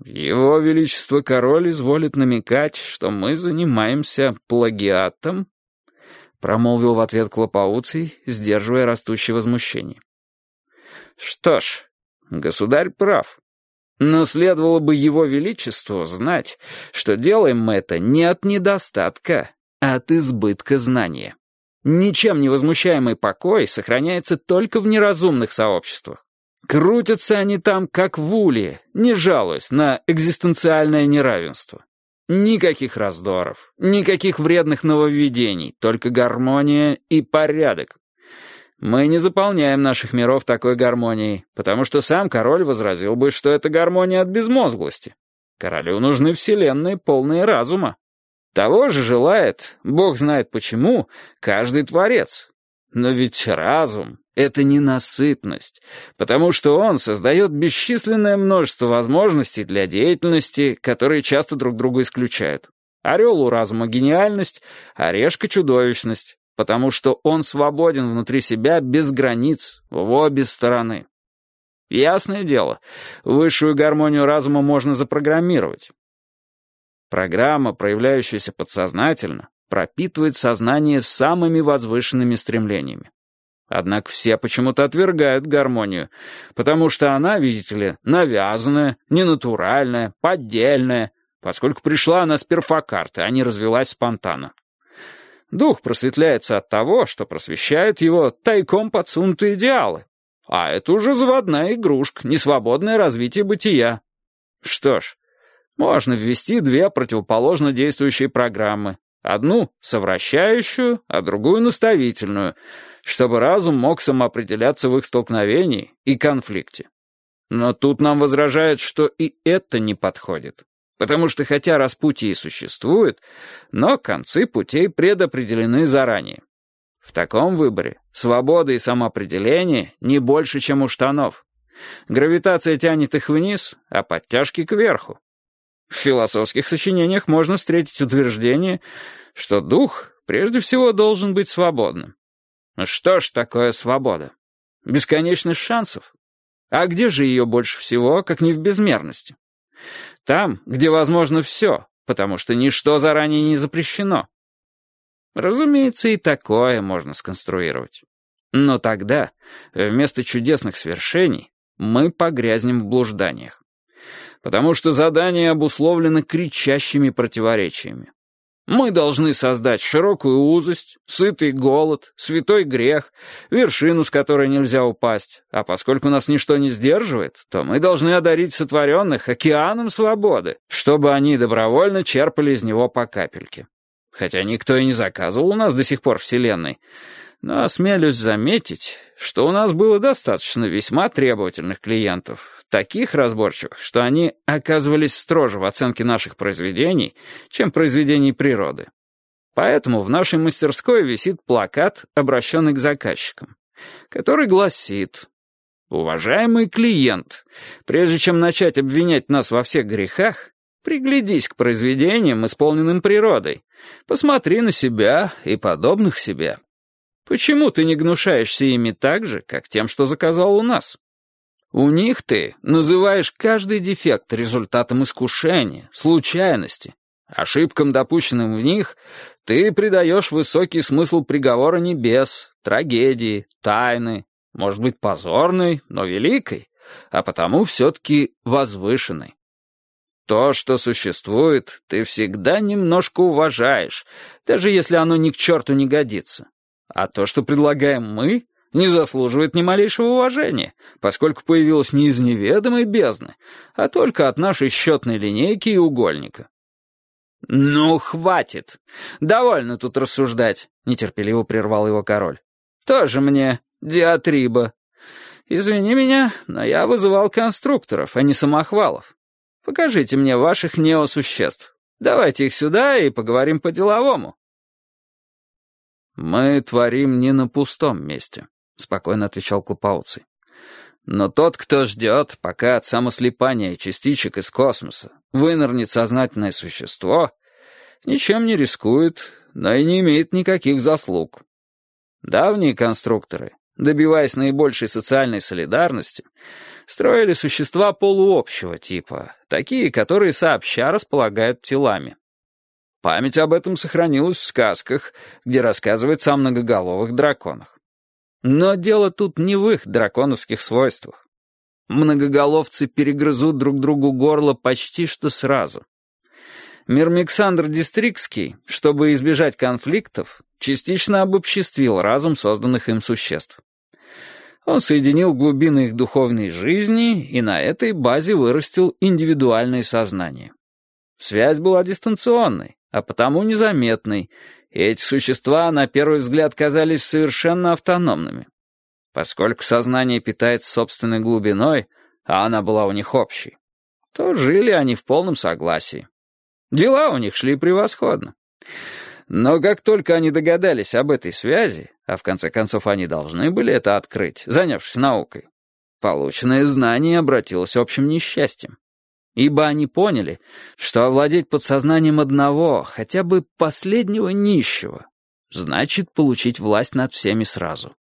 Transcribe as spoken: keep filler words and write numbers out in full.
Его Величество Король изволит намекать, что мы занимаемся плагиатом, промолвил в ответ Клопауций, сдерживая растущее возмущение. Что ж, государь прав. Но следовало бы Его Величеству знать, что делаем мы это не от недостатка, а от избытка знания. Ничем не возмущаемый покой сохраняется только в неразумных сообществах. Крутятся они там, как в улье, не жалуясь на экзистенциальное неравенство. Никаких раздоров, никаких вредных нововведений, только гармония и порядок. Мы не заполняем наших миров такой гармонией, потому что сам король возразил бы, что это гармония от безмозглости. Королю нужны вселенные, полные разума. Того же желает, бог знает почему, каждый творец. Но ведь разум — это ненасытность, потому что он создает бесчисленное множество возможностей для деятельности, которые часто друг друга исключают. Орел у разума — гениальность, а решка — чудовищность, потому что он свободен внутри себя без границ, в обе стороны. Ясное дело, высшую гармонию разума можно запрограммировать. Программа, проявляющаяся подсознательно, пропитывает сознание самыми возвышенными стремлениями. Однако все почему-то отвергают гармонию, потому что она, видите ли, навязанная, ненатуральная, поддельная, поскольку пришла она с перфокарты, а не развилась спонтанно. Дух просветляется от того, что просвещают его тайком подсунутые идеалы, а это уже заводная игрушка, несвободное развитие бытия. Что ж, можно ввести две противоположно действующие программы. Одну совращающую, а другую наставительную, чтобы разум мог самоопределяться в их столкновении и конфликте. Но тут нам возражают, что и это не подходит, потому что хотя распутье и существует, но концы путей предопределены заранее. В таком выборе свобода и самоопределение не больше, чем у штанов. Гравитация тянет их вниз, а подтяжки кверху. В философских сочинениях можно встретить утверждение, что дух прежде всего должен быть свободным. Что ж такое свобода? Бесконечность шансов. А где же ее больше всего, как не в безмерности? Там, где возможно все, потому что ничто заранее не запрещено. Разумеется, и такое можно сконструировать. Но тогда, вместо чудесных свершений, мы погрязнем в блужданиях. Потому что задание обусловлено кричащими противоречиями. Мы должны создать широкую узость, сытый голод, святой грех, вершину, с которой нельзя упасть, а поскольку нас ничто не сдерживает, то мы должны одарить сотворенных океаном свободы, чтобы они добровольно черпали из него по капельке. Хотя никто и не заказывал у нас до сих пор вселенной, но осмелюсь заметить, что у нас было достаточно весьма требовательных клиентов, таких разборчивых, что они оказывались строже в оценке наших произведений, чем произведений природы. Поэтому в нашей мастерской висит плакат, обращенный к заказчикам, который гласит: «Уважаемый клиент, прежде чем начать обвинять нас во всех грехах, приглядись к произведениям, исполненным природой, посмотри на себя и подобных себе. Почему ты не гнушаешься ими так же, как тем, что заказал у нас? У них ты называешь каждый дефект результатом искушения, случайности. Ошибкам, допущенным в них, ты придаешь высокий смысл приговора небес, трагедии, тайны, может быть, позорной, но великой, а потому все-таки возвышенной. То, что существует, ты всегда немножко уважаешь, даже если оно ни к черту не годится. А то, что предлагаем мы, не заслуживает ни малейшего уважения, поскольку появилось не из неведомой бездны, а только от нашей счетной линейки и угольника». «Ну, хватит! Довольно тут рассуждать», — нетерпеливо прервал его король. «Тоже мне диатриба. Извини меня, но я вызывал конструкторов, а не самохвалов. Покажите мне ваших неосуществ. Давайте их сюда и поговорим по-деловому». «Мы творим не на пустом месте», — спокойно отвечал Клопауций. «Но тот, кто ждет, пока от самослипания частичек из космоса вынырнет сознательное существо, ничем не рискует, но и не имеет никаких заслуг. Давние конструкторы, добиваясь наибольшей социальной солидарности, строили существа полуобщего типа, такие, которые сообща располагают телами. Память об этом сохранилась в сказках, где рассказывается о многоголовых драконах. Но дело тут не в их драконовских свойствах. Многоголовцы перегрызут друг другу горло почти что сразу. Мирмиксандр Дистрикский, чтобы избежать конфликтов, частично обобществил разум созданных им существ. Он соединил глубины их духовной жизни и на этой базе вырастил индивидуальное сознание. Связь была дистанционной, а потому незаметной, и эти существа на первый взгляд казались совершенно автономными. Поскольку сознание питается собственной глубиной, а она была у них общей, то жили они в полном согласии. Дела у них шли превосходно. Но как только они догадались об этой связи, а в конце концов они должны были это открыть, занявшись наукой, полученное знание обратилось общим несчастьем. Ибо они поняли, что овладеть подсознанием одного, хотя бы последнего нищего, значит получить власть над всеми сразу.